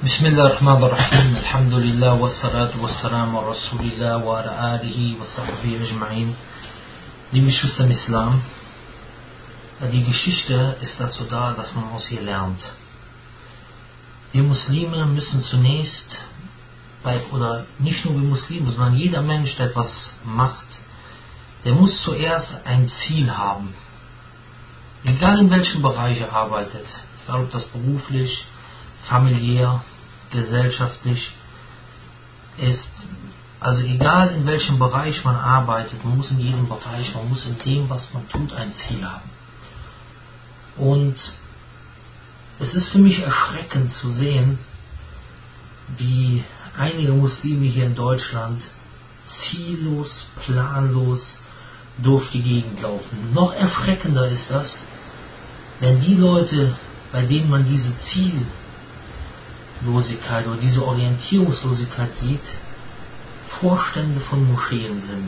Bismillahirrahmanirrahim. Alhamdulillah wassalatu wassalamu ala Rasulillah wa ala alihi wa sahbihi ajma'in. Liebe Geschwister im Islam, die Geschichte ist dazu da, dass man aus ihr lernt. Wir Muslime müssen zunächst, oder nicht nur wir Muslime, sondern jeder Mensch, der etwas macht, der muss zuerst ein Ziel haben. Egal in welchem Bereich er arbeitet, egal ob das beruflich, familiär, gesellschaftlich ist, also egal in welchem Bereich man arbeitet, man muss in jedem Bereich, man muss in dem, was man tut, ein Ziel haben. Und es ist für mich erschreckend zu sehen, wie einige Muslime hier in Deutschland ziellos, planlos durch die Gegend laufen. Noch erschreckender ist das, wenn die Leute, bei denen man diese Ziellosigkeit oder diese Orientierungslosigkeit sieht, Vorstände von Moscheen sind.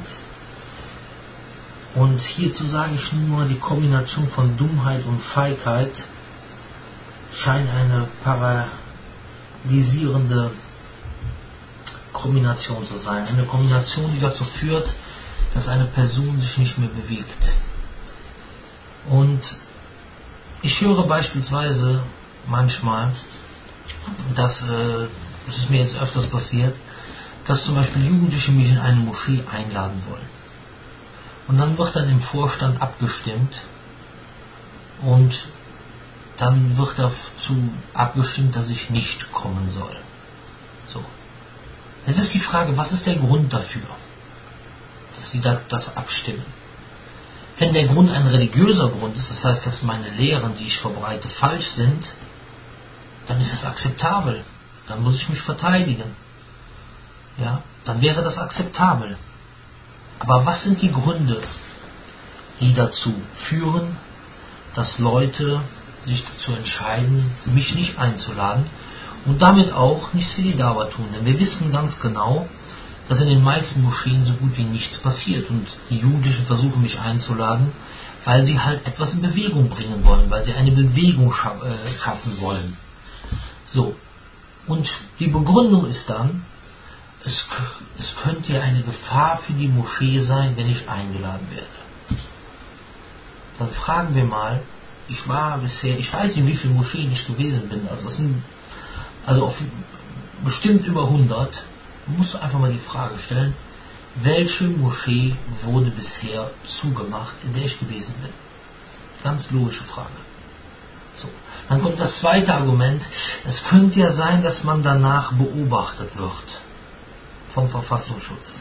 Und hierzu sage ich nur, die Kombination von Dummheit und Feigheit scheint eine paralysierende Kombination zu sein. Eine Kombination, die dazu führt, dass eine Person sich nicht mehr bewegt. Und ich höre beispielsweise manchmal, das ist mir jetzt öfters passiert, dass zum Beispiel Jugendliche mich in eine Moschee einladen wollen. Und dann wird dann im Vorstand abgestimmt und dann wird dazu abgestimmt, dass ich nicht kommen soll. So. Jetzt ist die Frage, was ist der Grund dafür, dass sie das abstimmen? Wenn der Grund ein religiöser Grund ist, das heißt, dass meine Lehren, die ich verbreite, falsch sind, dann ist es akzeptabel. Dann muss ich mich verteidigen. Ja, dann wäre das akzeptabel. Aber was sind die Gründe, die dazu führen, dass Leute sich dazu entscheiden, mich nicht einzuladen und damit auch nichts für die Dauer tun? Denn wir wissen ganz genau, dass in den meisten Moscheen so gut wie nichts passiert und die Jugendlichen versuchen mich einzuladen, weil sie halt etwas in Bewegung bringen wollen, weil sie eine Bewegung schaffen wollen. So, und die Begründung ist dann, es könnte ja eine Gefahr für die Moschee sein, wenn ich eingeladen werde. Dann fragen wir mal, ich war bisher, ich weiß nicht, wie viele Moscheen ich gewesen bin, also das sind auf bestimmt über 100. Man muss einfach mal die Frage stellen, welche Moschee wurde bisher zugemacht, in der ich gewesen bin? Ganz logische Frage. So. Dann kommt das zweite Argument, es könnte ja sein, dass man danach beobachtet wird vom Verfassungsschutz.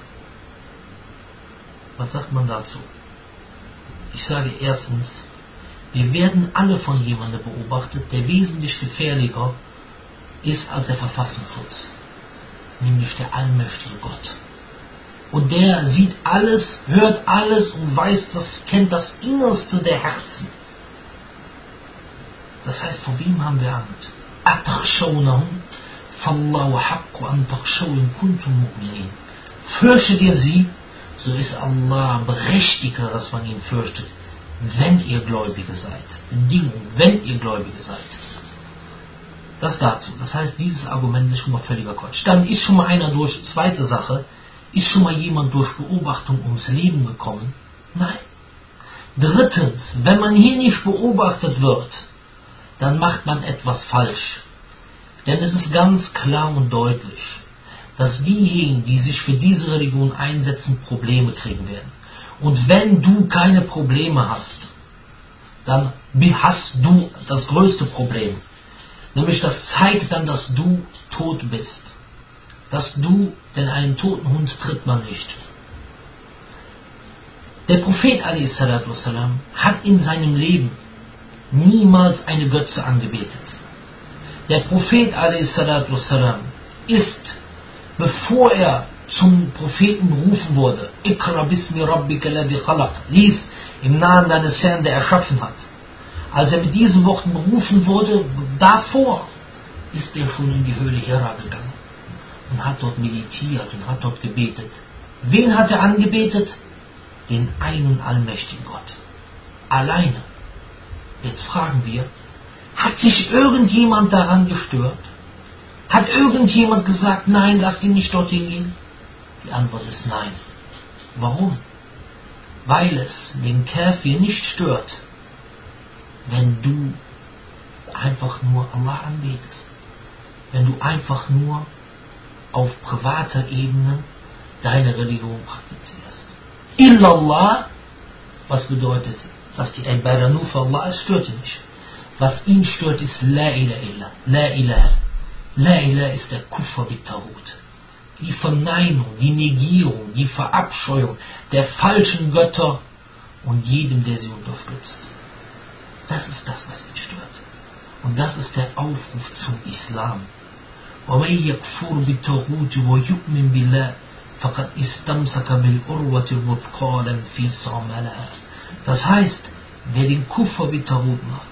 Was sagt man dazu? Ich sage erstens, wir werden alle von jemandem beobachtet, der wesentlich gefährlicher ist als der Verfassungsschutz. Nämlich der allmächtige Gott. Und der sieht alles, hört alles und kennt das Innerste der Herzen. Das heißt, vor wem haben wir Angst? Atakhshawnahum fallahu haqqu an takhshaw in kuntum mu'minin. Fürchtet ihr sie, so ist Allah berechtigter, dass man ihn fürchtet, wenn ihr Gläubige seid. Bedingung, wenn ihr Gläubige seid. Das dazu. Das heißt, dieses Argument ist schon mal völliger Quatsch. Dann ist schon mal einer zweite Sache, ist schon mal jemand durch Beobachtung ums Leben gekommen? Nein. Drittens, wenn man hier nicht beobachtet wird, dann macht man etwas falsch. Denn es ist ganz klar und deutlich, dass diejenigen, die sich für diese Religion einsetzen, Probleme kriegen werden. Und wenn du keine Probleme hast, dann hast du das größte Problem. Nämlich das zeigt dann, dass du tot bist. Denn einen toten Hund tritt man nicht. Der Prophet a.s. hat in seinem Leben niemals eine Götze angebetet. Der Prophet a.s. ist, bevor er zum Propheten berufen wurde, Iqra bismi rabbika alladhi khalaq, lies im Namen deines Herrn, der erschaffen hat. Als er mit diesen Worten berufen wurde, davor ist er schon in die Höhle Hira gegangen und hat dort meditiert und hat dort gebetet. Wen hat er angebetet? Den einen allmächtigen Gott. Alleine. Jetzt fragen wir, hat sich irgendjemand daran gestört? Hat irgendjemand gesagt, nein, lass ihn nicht dorthin gehen? Die Antwort ist nein. Warum? Weil es den Kafir nicht stört, wenn du einfach nur Allah anbetest. Wenn du einfach nur auf privater Ebene deine Religion praktizierst. Illallah, was bedeutet, dass die Ibadah nur für Allah ist, stört ihn nicht. Was ihn stört, ist La ilaha illa. La ilaha. La ilaha ist der Kufr bit-Taghut. Die Verneinung, die Negierung, die Verabscheuung der falschen Götter und jedem, der sie unterstützt. Das ist das, was ihn stört. Und das ist der Aufruf zum Islam. وَمَنْ يَكْفُرْ بِالطَّاغُوتِ وَيُؤْمِنْ بِاللَّهِ فَقَدْ اسْتَمْسَكَ بِالْعُرْوَةِ الْوُثْقَىٰ لَا انفِصَامَ لَهَا. Das heißt, wer den Kufr bit-Taghut macht,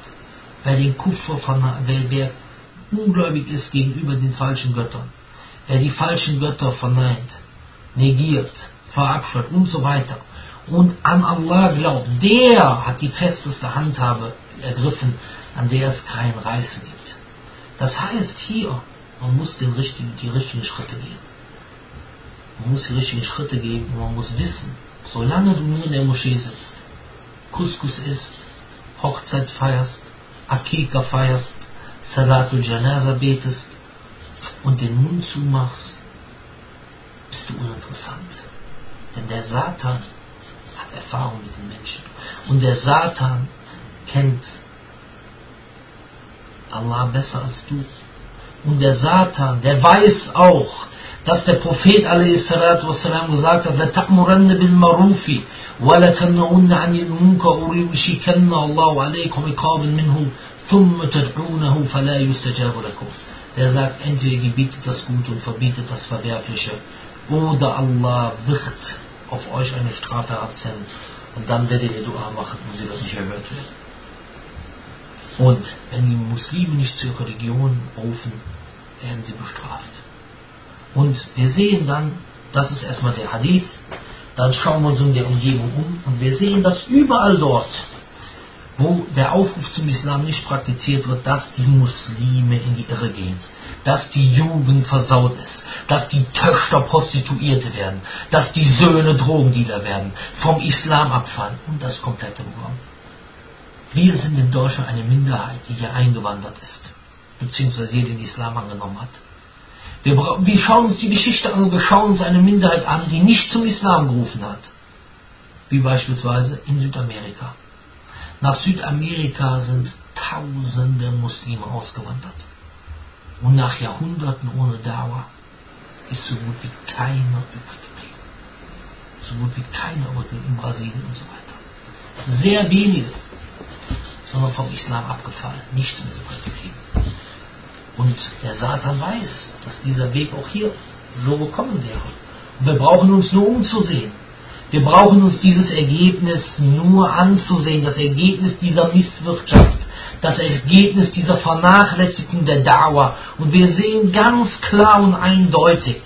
wer ungläubig ist gegenüber den falschen Göttern, wer die falschen Götter verneint, negiert, verabscheut und so weiter und an Allah glaubt, der hat die festeste Handhabe ergriffen, an der es kein Reißen gibt. Das heißt hier, man muss die richtigen Schritte gehen. Man muss die richtigen Schritte gehen und man muss wissen, solange du nur in der Moschee sitzt, Couscous isst, Hochzeit feierst, Akika feierst, Salatul Janaza betest und den Mund zumachst, bist du uninteressant. Denn der Satan hat Erfahrung mit den Menschen. Und der Satan kennt Allah besser als du. Und der Satan, der weiß auch, dass der Prophet a.s. gesagt hat, لَتَأْمُرَنَّ بِالْمَعْرُوفِ وَلَتَنْهُنَّ عَنِ الْمُنكَرِ وَلَيُشْرِكَنَّ اللَّهُ عَلَيْكُمْ عِقَابًا مِنْهُ ثُمَّ تَدْعُونَهُ فَلَا يُسْتَجَابُ لَكُمْ. Der sagt, entweder gebietet das Gute und verbietet das Verwerfliche, oder Allah wird auf euch eine Strafe absenden und dann werdet ihr Dua machen und sie wird nicht erhört werden. Und wenn die Muslime nicht zur Religion rufen, werden sie bestraft. Und wir sehen dann, das ist erstmal der Hadith, dann schauen wir uns in der Umgebung um und wir sehen, dass überall dort, wo der Aufruf zum Islam nicht praktiziert wird, dass die Muslime in die Irre gehen, dass die Jugend versaut ist, dass die Töchter Prostituierte werden, dass die Söhne Drogendealer werden, vom Islam abfallen und das komplette Programm. Wir sind in Deutschland eine Minderheit, die hier eingewandert ist, beziehungsweise hier den Islam angenommen hat. Wir schauen uns die Geschichte an, wir schauen uns eine Minderheit an, die nicht zum Islam gerufen hat, wie beispielsweise in Südamerika. Nach Südamerika sind tausende Muslime ausgewandert. Und nach Jahrhunderten ohne Dauer ist so gut wie keiner übrig geblieben. So gut wie keiner in Brasilien und so weiter. Sehr wenige, sondern vom Islam abgefallen, nichts mehr übrig geblieben. Und der Satan weiß, dass dieser Weg auch hier so gekommen wäre. Und wir brauchen uns nur umzusehen. Wir brauchen uns dieses Ergebnis nur anzusehen, das Ergebnis dieser Misswirtschaft, das Ergebnis dieser Vernachlässigung der Dauer. Und wir sehen ganz klar und eindeutig,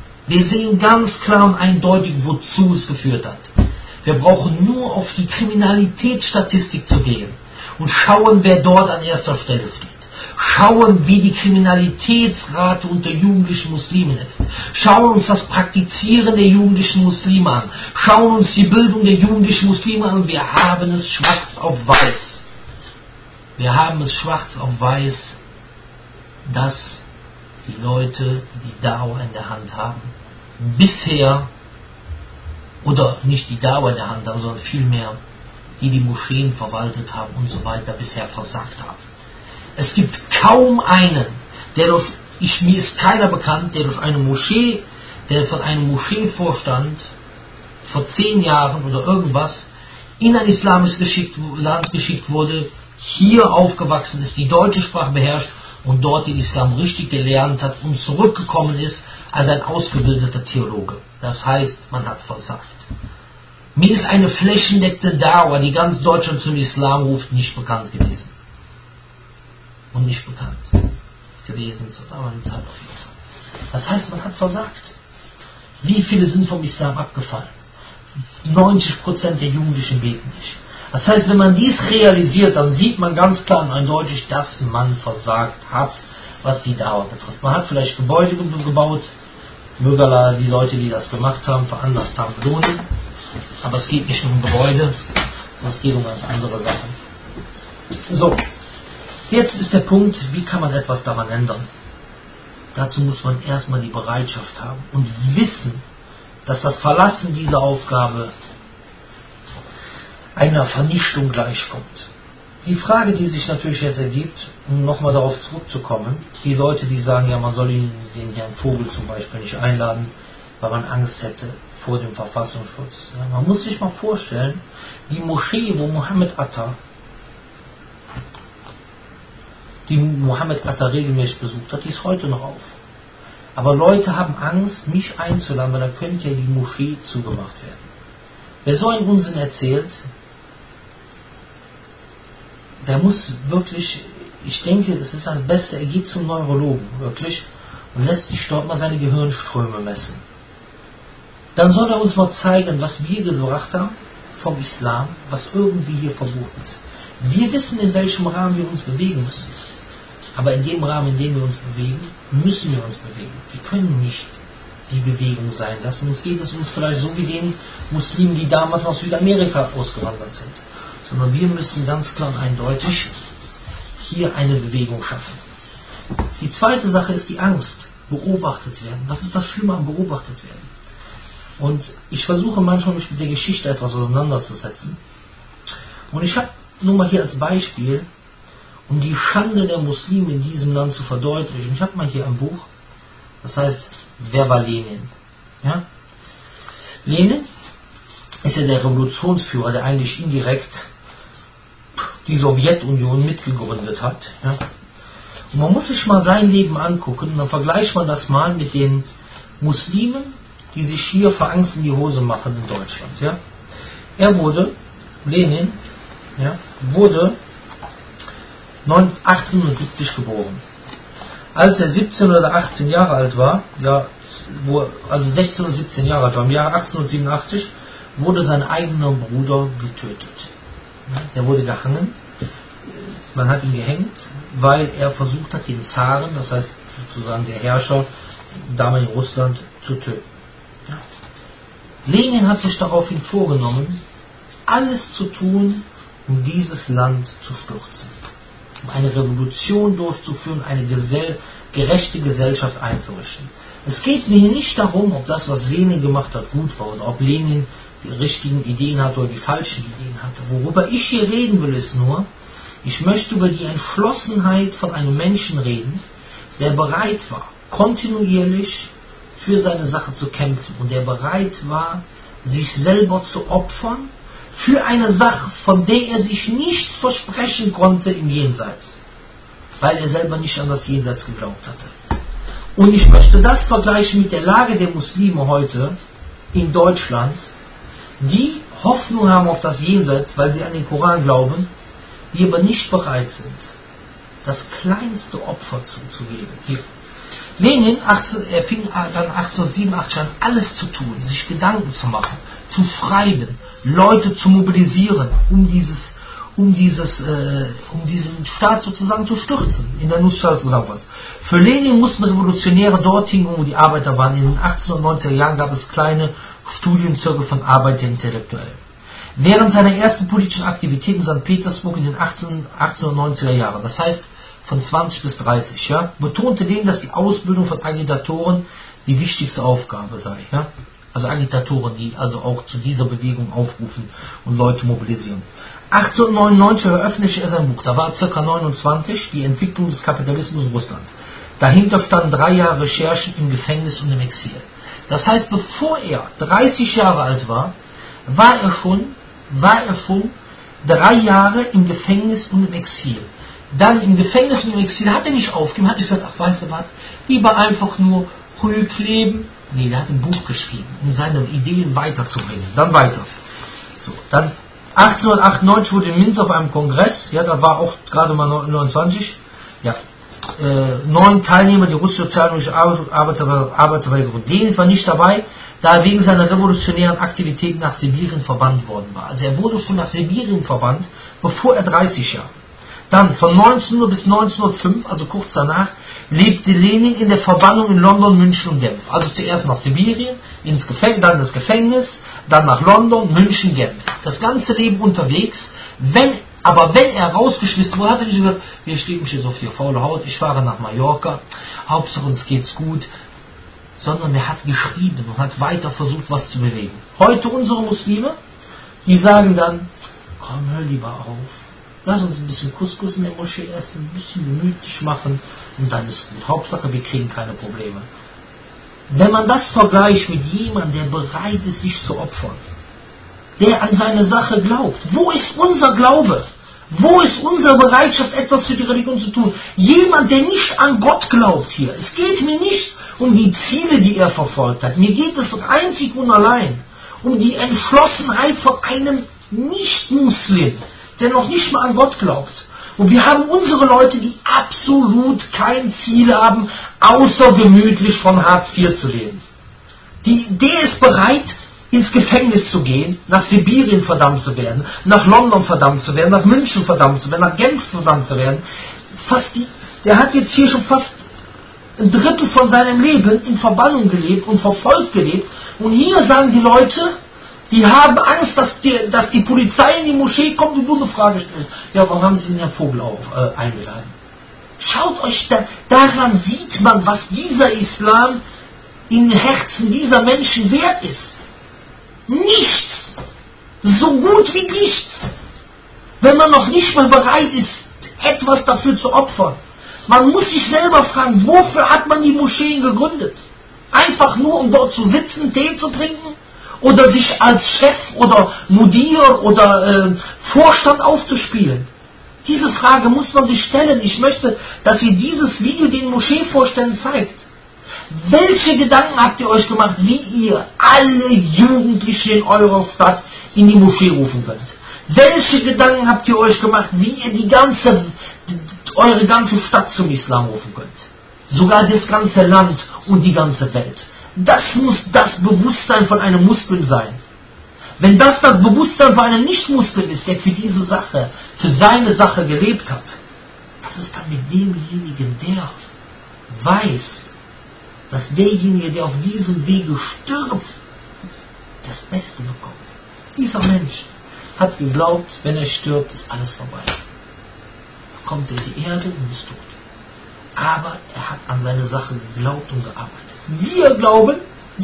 wozu es geführt hat. Wir brauchen nur auf die Kriminalitätsstatistik zu gehen und schauen, wer dort an erster Stelle steht. Schauen, wie die Kriminalitätsrate unter jugendlichen Muslimen ist. Schauen uns das Praktizieren der jugendlichen Muslime an. Schauen uns die Bildung der jugendlichen Muslime an und wir haben es schwarz auf weiß. Wir haben es schwarz auf weiß, dass die Leute, die die Dauer in der Hand haben, bisher, oder nicht die Dauer in der Hand haben, sondern vielmehr, die Moscheen verwaltet haben und so weiter, bisher versagt haben. Es gibt kaum einen, mir ist keiner bekannt, der von einem Moscheevorstand vor 10 Jahren oder irgendwas in ein islamisches Land geschickt wurde, hier aufgewachsen ist, die deutsche Sprache beherrscht und dort den Islam richtig gelernt hat und zurückgekommen ist als ein ausgebildeter Theologe. Das heißt, man hat versagt. Mir ist eine flächendeckende Dauer, die ganz Deutschland zum Islam ruft, nicht bekannt gewesen. Und nicht bekannt gewesen zur damaligen Zeit. Das heißt, man hat versagt. Wie viele sind vom Islam abgefallen? 90% der Jugendlichen beten nicht. Das heißt, wenn man dies realisiert, dann sieht man ganz klar und eindeutig, dass man versagt hat. was die Dauer betrifft. Man hat vielleicht Gebäude gebaut, möge die Leute, die das gemacht haben, veranlasst haben, belohnen. Aber es geht nicht um Gebäude, sondern es geht um ganz andere Sachen. So, jetzt ist der Punkt, wie kann man etwas daran ändern? Dazu muss man erstmal die Bereitschaft haben und wissen, dass das Verlassen dieser Aufgabe einer Vernichtung gleichkommt. Die Frage, die sich natürlich jetzt ergibt, um nochmal darauf zurückzukommen, die Leute, die sagen, ja, man soll den Herrn Vogel zum Beispiel nicht einladen, weil man Angst hätte vor dem Verfassungsschutz. Ja, man muss sich mal vorstellen, die Moschee, wo Mohammed Atta regelmäßig besucht hat, die ist heute noch auf. Aber Leute haben Angst, mich einzuladen, weil dann könnte ja die Moschee zugemacht werden. Wer so einen Unsinn erzählt, der muss wirklich, ich denke, es ist das Beste, er geht zum Neurologen, wirklich, und lässt sich dort mal seine Gehirnströme messen. Dann soll er uns mal zeigen, was wir gebracht haben vom Islam, was irgendwie hier verboten ist. Wir wissen, in welchem Rahmen wir uns bewegen müssen. Aber in dem Rahmen, in dem wir uns bewegen, müssen wir uns bewegen. Wir können nicht die Bewegung sein lassen. Uns geht es uns vielleicht so wie den Muslimen, die damals aus Südamerika ausgewandert sind. Sondern wir müssen ganz klar und eindeutig hier eine Bewegung schaffen. Die zweite Sache ist die Angst. Beobachtet werden. Was ist das Schlimme am beobachtet werden? Und ich versuche manchmal, mich mit der Geschichte etwas auseinanderzusetzen. Und ich habe nur mal hier als Beispiel, um die Schande der Muslime in diesem Land zu verdeutlichen. Ich habe mal hier ein Buch, das heißt, wer war Lenin? Ja? Lenin ist ja der Revolutionsführer, der eigentlich indirekt die Sowjetunion mitgegründet hat. Ja? Und man muss sich mal sein Leben angucken, und dann vergleicht man das mal mit den Muslimen, die sich hier vor Angst in die Hose machen in Deutschland. Ja? Lenin, wurde 1870 geboren. Als er 17 oder 18 Jahre alt war, also 16 oder 17 Jahre alt war, im Jahr 1887, wurde sein eigener Bruder getötet. Er wurde gehangen. Man hat ihn gehängt, weil er versucht hat, den Zaren, das heißt sozusagen der Herrscher damals in Russland, zu töten. Lenin hat sich daraufhin vorgenommen, alles zu tun, um dieses Land zu stürzen. Um eine Revolution durchzuführen, eine gerechte Gesellschaft einzurichten. Es geht mir hier nicht darum, ob das, was Lenin gemacht hat, gut war oder ob Lenin die richtigen Ideen hat oder die falschen Ideen hatte. Worüber ich hier reden will, ist nur, ich möchte über die Entschlossenheit von einem Menschen reden, der bereit war, kontinuierlich für seine Sache zu kämpfen und der bereit war, sich selber zu opfern, für eine Sache, von der er sich nichts versprechen konnte im Jenseits, weil er selber nicht an das Jenseits geglaubt hatte. Und ich möchte das vergleichen mit der Lage der Muslime heute in Deutschland, die Hoffnung haben auf das Jenseits, weil sie an den Koran glauben, die aber nicht bereit sind, das kleinste Opfer zu geben. Hier. Lenin fing dann 1887 an, alles zu tun, sich Gedanken zu machen, zu schreiben, Leute zu mobilisieren, um diesen Staat sozusagen zu stürzen, in der Nussschale zusammenfassen. Für Lenin mussten Revolutionäre dorthin, wo die Arbeiter waren. In den 1890er Jahren gab es kleine Studienzirkel von Arbeiterintellektuellen. Während seiner ersten politischen Aktivitäten in St. Petersburg in den 1890er Jahren, das heißt von 20 bis 30, betonte Lenin, dass die Ausbildung von Agitatoren die wichtigste Aufgabe sei. Also Agitatoren, die also auch zu dieser Bewegung aufrufen und Leute mobilisieren. 1899 veröffentlichte er sein Buch, da war er ca. 29, die Entwicklung des Kapitalismus in Russland. Dahinter standen 3 Jahre Recherchen im Gefängnis und im Exil. Das heißt, bevor er 30 Jahre alt war, war er schon 3 Jahre im Gefängnis und im Exil. Dann im Gefängnis und im Exil hat er nicht aufgegeben, hat gesagt, ach weißt du was, lieber einfach nur ruhig leben. Nee, der hat ein Buch geschrieben, um seine Ideen weiterzubringen. Dann weiter. So, dann 1898 wurde in Minsk auf einem Kongress, da war auch gerade mal 29, 9 Teilnehmer, die russische sozialistische Arbeiterbewegung gegründet. Lenin war nicht dabei, da er wegen seiner revolutionären Aktivitäten nach Sibirien verbannt worden war. Also er wurde schon nach Sibirien verbannt, bevor er 30 war. Dann von 19 Uhr bis 1905, also kurz danach, lebte Lenin in der Verbannung in London, München und Genf. Also zuerst nach Sibirien, dann ins Gefängnis, dann nach London, München, Genf. Das ganze Leben unterwegs. Aber wenn er rausgeschmissen wurde, hat er nicht gesagt, wir stehen mich jetzt auf die faule Haut, ich fahre nach Mallorca, Hauptsache uns geht's gut. Sondern er hat geschrieben und hat weiter versucht, was zu bewegen. Heute unsere Muslime, die sagen dann, komm, hör lieber auf. Lass uns ein bisschen Couscous in der Moschee essen, ein bisschen gemütlich machen und dann ist gut. Hauptsache, wir kriegen keine Probleme. Wenn man das vergleicht mit jemandem, der bereit ist, sich zu opfern, der an seine Sache glaubt, wo ist unser Glaube? Wo ist unsere Bereitschaft, etwas für die Religion zu tun? Jemand, der nicht an Gott glaubt hier. Es geht mir nicht um die Ziele, die er verfolgt hat. Mir geht es einzig und allein um die Entschlossenheit von einem Nicht-Muslim, der noch nicht mal an Gott glaubt. Und wir haben unsere Leute, die absolut kein Ziel haben, außer gemütlich von Hartz IV zu leben. Der ist bereit, ins Gefängnis zu gehen, nach Sibirien verdammt zu werden, nach London verdammt zu werden, nach München verdammt zu werden, nach Genf verdammt zu werden. Der hat jetzt hier schon fast ein Drittel von seinem Leben in Verbannung gelebt und verfolgt gelebt. Und hier sagen die Leute, die haben Angst, dass die Polizei in die Moschee kommt und nur eine Frage stellt. Ja, warum haben sie den Herrn Vogel eingeladen? Schaut euch, daran sieht man, was dieser Islam in den Herzen dieser Menschen wert ist. Nichts. So gut wie nichts. Wenn man noch nicht mal bereit ist, etwas dafür zu opfern. Man muss sich selber fragen, wofür hat man die Moscheen gegründet? Einfach nur, um dort zu sitzen, Tee zu trinken? Oder sich als Chef oder Mudir oder Vorstand aufzuspielen? Diese Frage muss man sich stellen. Ich möchte, dass ihr dieses Video den Moscheevorständen zeigt. Welche Gedanken habt ihr euch gemacht, wie ihr alle Jugendlichen in eurer Stadt in die Moschee rufen könnt? Welche Gedanken habt ihr euch gemacht, wie ihr eure ganze Stadt zum Islam rufen könnt? Sogar das ganze Land und die ganze Welt. Das muss das Bewusstsein von einem Muslim sein. Wenn das Bewusstsein von einem Nicht-Muslim ist, der für diese Sache, für seine Sache gelebt hat, was ist dann mit demjenigen, der weiß, dass derjenige, der auf diesem Wege stirbt, das Beste bekommt. Dieser Mensch hat geglaubt, wenn er stirbt, ist alles vorbei. Dann kommt er in die Erde und ist tot. Aber er hat an seine Sache geglaubt und gearbeitet.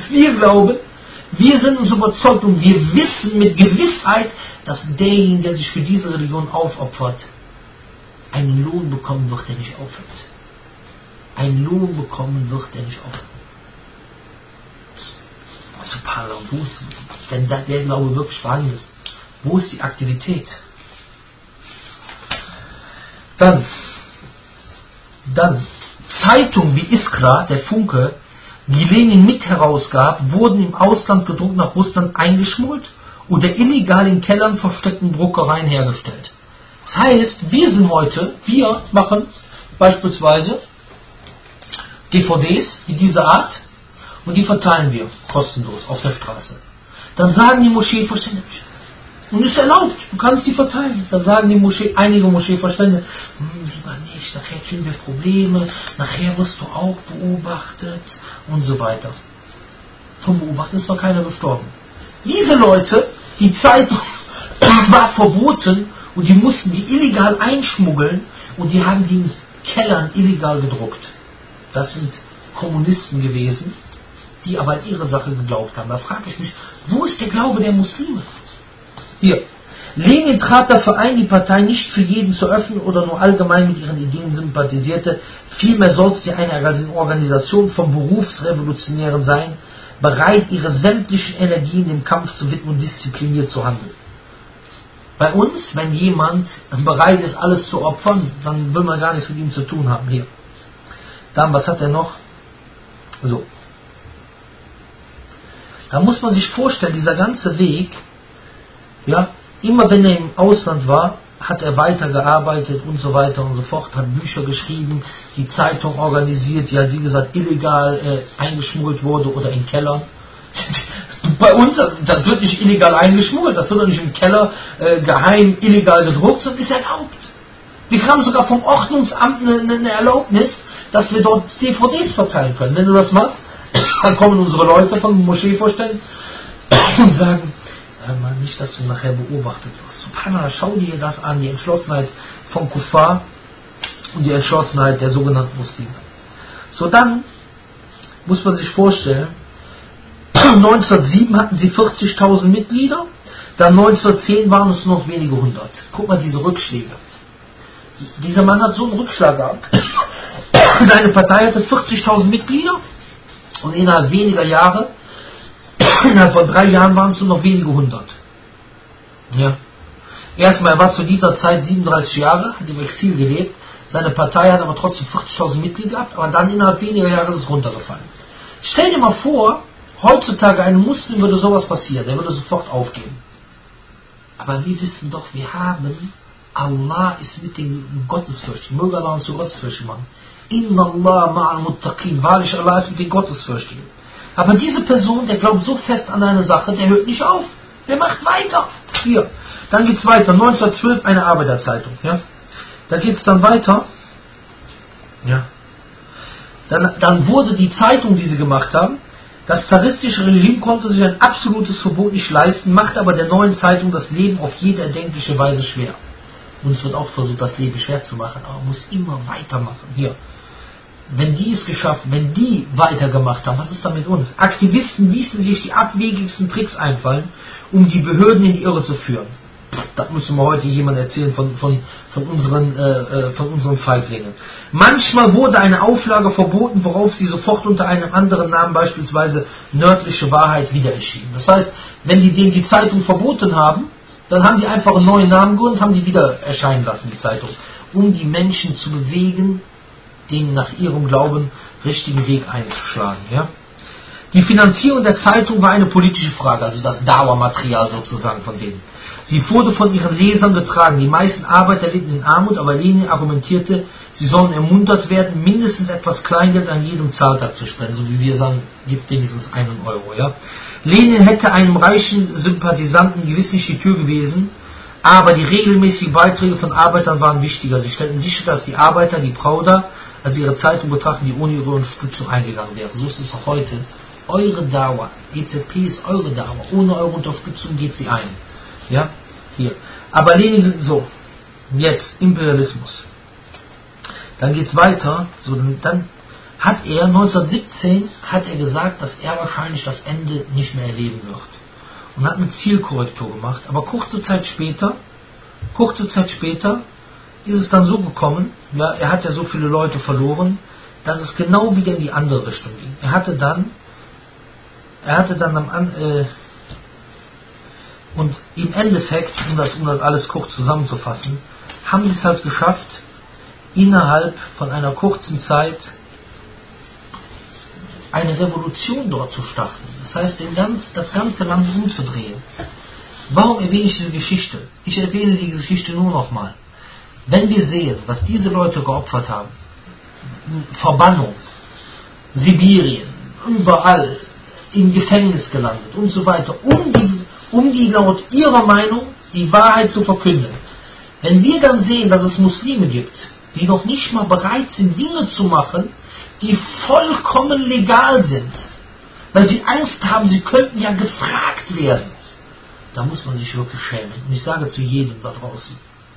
Wir sind uns überzeugt und wir wissen mit Gewissheit, dass derjenige, der sich für diese Religion aufopfert, einen Lohn bekommen wird, der nicht aufhört. Einen Lohn bekommen wird, der nicht aufhört. Denn der Glaube wirklich vorhanden ist. Wo ist die Aktivität? Dann Zeitungen wie Iskra, der Funke, die Lenin mit herausgab, wurden im Ausland gedruckt, nach Russland eingeschmuggelt oder illegal in Kellern versteckten Druckereien hergestellt. Das heißt, wir machen beispielsweise DVDs wie diese Art und die verteilen wir kostenlos auf der Straße. Dann sagen die Moscheevorstände, und ist erlaubt, du kannst die verteilen. Dann sagen einige Moscheevorstände, lieber nicht, nachher kriegen wir Probleme, nachher wirst du auch beobachtet und so weiter. Vom Beobachten ist noch keiner gestorben. Diese Leute, die Zeitung war verboten und die mussten die illegal einschmuggeln und die haben die in Kellern illegal gedruckt. Das sind Kommunisten gewesen, die aber an ihre Sache geglaubt haben. Da frage ich mich, wo ist der Glaube der Muslime? Hier. Lenin trat dafür ein, die Partei nicht für jeden zu öffnen oder nur allgemein mit ihren Ideen sympathisierte. Vielmehr sollte sie eine Organisation von Berufsrevolutionären sein, bereit, ihre sämtlichen Energien dem Kampf zu widmen und diszipliniert zu handeln. Bei uns, wenn jemand bereit ist, alles zu opfern, dann will man gar nichts mit ihm zu tun haben. Hier. Dann, was hat er noch? So. Da muss man sich vorstellen, dieser ganze Weg, ja, immer wenn er im Ausland war, hat er weitergearbeitet und so weiter und so fort, hat Bücher geschrieben, die Zeitung organisiert, die halt wie gesagt illegal eingeschmuggelt wurde oder in Kellern. Bei uns, das wird nicht illegal eingeschmuggelt, das wird doch nicht im Keller geheim illegal gedruckt, sondern ist erlaubt. Wir haben sogar vom Ordnungsamt eine Erlaubnis, dass wir dort DVDs verteilen können. Wenn du das machst, dann kommen unsere Leute vom Moscheevorstand und sagen, mal nicht, dass du nachher beobachtet wirst. Subhanallah, schau dir das an, die Entschlossenheit vom Kuffar und die Entschlossenheit der sogenannten Muslime. So, dann muss man sich vorstellen, 1907 hatten sie 40.000 Mitglieder, dann 1910 waren es noch wenige hundert. Guck mal diese Rückschläge. Dieser Mann hat so einen Rückschlag gehabt. Seine Partei hatte 40.000 Mitglieder und innerhalb weniger Jahre, innerhalb von 3 Jahren waren es nur noch wenige hundert. Ja. Erstmal, er war zu dieser Zeit 37 Jahre, hat im Exil gelebt. Seine Partei hat aber trotzdem 40.000 Mitglieder gehabt, aber dann innerhalb weniger Jahre ist es runtergefallen. Stell dir mal vor, heutzutage einem Muslim würde sowas passieren, der würde sofort aufgeben. Aber wir wissen doch, wir haben, Allah ist mit den Gottesfürchtigen. Möge Allah uns zu Gottesfürchtigen machen. Inna Allah ma'al muttaqin. Wahrlich, Allah ist mit den Gottesfürchtigen. Aber diese Person, der glaubt so fest an eine Sache, der hört nicht auf. Der macht weiter. Hier. Dann geht's weiter. 1912 eine Arbeiterzeitung. Ja. Da geht's dann weiter. Ja. Dann wurde die Zeitung, die sie gemacht haben, das zaristische Regime konnte sich ein absolutes Verbot nicht leisten, macht aber der neuen Zeitung das Leben auf jede erdenkliche Weise schwer. Und es wird auch versucht, das Leben schwer zu machen, aber man muss immer weitermachen. Hier. Wenn die es geschafft, wenn die weitergemacht haben, was ist da mit uns? Aktivisten ließen sich die abwegigsten Tricks einfallen, um die Behörden in die Irre zu führen. Das müssen wir heute jemand erzählen von unseren Feiglingen. Manchmal wurde eine Auflage verboten, worauf sie sofort unter einem anderen Namen, beispielsweise Nördliche Wahrheit, wieder erschienen. Das heißt, wenn die denen die Zeitung verboten haben, dann haben die einfach einen neuen Namen gegründet und haben die wieder erscheinen lassen, die Zeitung, um die Menschen zu bewegen, den nach ihrem Glauben richtigen Weg einzuschlagen. Ja? Die Finanzierung der Zeitung war eine politische Frage, also das Dauermaterial sozusagen von denen. Sie wurde von ihren Lesern getragen. Die meisten Arbeiter litten in Armut, aber Lenin argumentierte, sie sollen ermuntert werden, mindestens etwas Kleingeld an jedem Zahltag zu spenden, so wie wir sagen, gibt wenigstens 1 Euro. Ja? Lenin hätte einem reichen Sympathisanten gewiss nicht die Tür gewesen, aber die regelmäßigen Beiträge von Arbeitern waren wichtiger. Sie stellten sicher, dass die Arbeiter, die Prawda, als ihre Zeitung betrachten, die ohne ihre Unterstützung eingegangen wären. So ist es auch heute. Eure Dauer, EZP ist eure Dauer. Ohne eure Unterstützung geht sie ein. Ja, hier. Aber Lenin, so, jetzt Imperialismus. Dann geht's weiter. So, dann hat er 1917 hat er gesagt, dass er wahrscheinlich das Ende nicht mehr erleben wird. Und hat eine Zielkorrektur gemacht. Aber kurze Zeit später ist es dann so gekommen, ja, er hat ja so viele Leute verloren, dass es genau wieder in die andere Richtung ging. Er hatte dann und im Endeffekt, um das alles kurz zusammenzufassen, haben sie es halt geschafft, innerhalb von einer kurzen Zeit eine Revolution dort zu starten. Das heißt, das ganze Land umzudrehen. Warum erwähne ich diese Geschichte? Ich erwähne die Geschichte nur nochmal. Wenn wir sehen, was diese Leute geopfert haben, Verbannung, Sibirien, überall, im Gefängnis gelandet und so weiter, um die laut ihrer Meinung die Wahrheit zu verkünden. Wenn wir dann sehen, dass es Muslime gibt, die noch nicht mal bereit sind, Dinge zu machen, die vollkommen legal sind, weil sie Angst haben, sie könnten ja gefragt werden, da muss man sich wirklich schämen. Und ich sage zu jedem da draußen,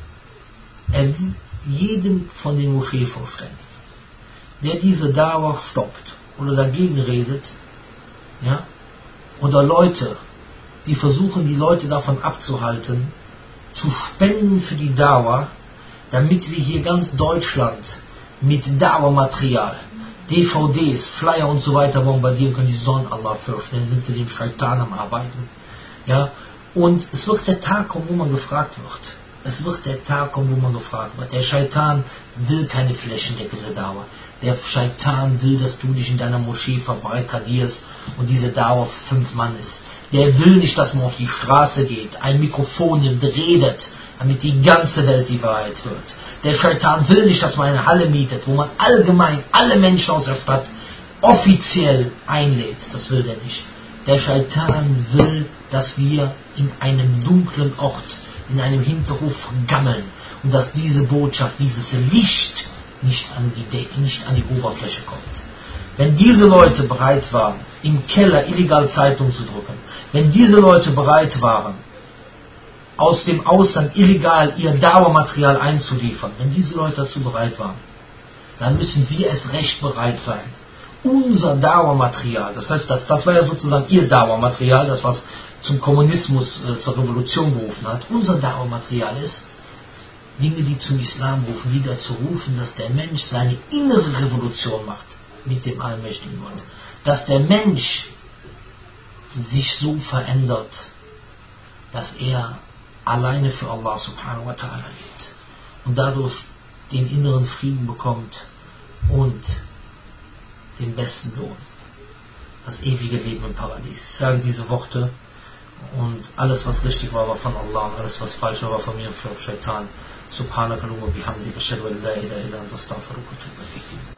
jedem von den Moscheevorständen, der diese Dauer stoppt oder dagegen redet, ja, oder Leute, die versuchen, die Leute davon abzuhalten, zu spenden für die Dauer, damit wir hier ganz Deutschland mit Dauermaterial, DVDs, Flyer und so weiter bombardieren können, die sollen Allah fürchten, dann sind wir dem Scheitan am Arbeiten. Ja? Und es wird der Tag kommen, wo man gefragt wird. Es wird der Tag kommen, wo man gefragt wird. Der Scheitan will keine flächendeckende Dauer. Der Scheitan will, dass du dich in deiner Moschee verbarrikadierst und diese Dauer für 5 Mann ist. Der will nicht, dass man auf die Straße geht, ein Mikrofon nimmt, redet, damit die ganze Welt die Wahrheit hört. Der Scheitan will nicht, dass man eine Halle mietet, wo man allgemein alle Menschen aus der Stadt offiziell einlädt. Das will der nicht. Der Scheitan will, dass wir in einem dunklen Ort in einem Hinterhof vergammeln und dass diese Botschaft, dieses Licht nicht an die Oberfläche kommt. Wenn diese Leute bereit waren, im Keller illegal Zeitung zu drucken, wenn diese Leute bereit waren, aus dem Ausland illegal ihr Dauermaterial einzuliefern, wenn diese Leute dazu bereit waren, dann müssen wir erst recht bereit sein, unser Dauermaterial, das heißt, das war ja sozusagen ihr Dauermaterial, das was zum Kommunismus, zur Revolution gerufen hat. Unser Dauermaterial ist, Dinge, die zum Islam rufen, die dazu rufen, dass der Mensch seine innere Revolution macht mit dem allmächtigen Gott. Dass der Mensch sich so verändert, dass er alleine für Allah subhanahu wa ta'ala lebt und dadurch den inneren Frieden bekommt und den besten Lohn, das ewige Leben im Paradies. Ich sage diese Worte und alles was richtig war, war von Allah und alles was falsch war, war von mir und von Shaitan. Subhanakallahumma bihamdika ashhadu an la ilaha illa anta astaghfiruka wa atubu ilayk.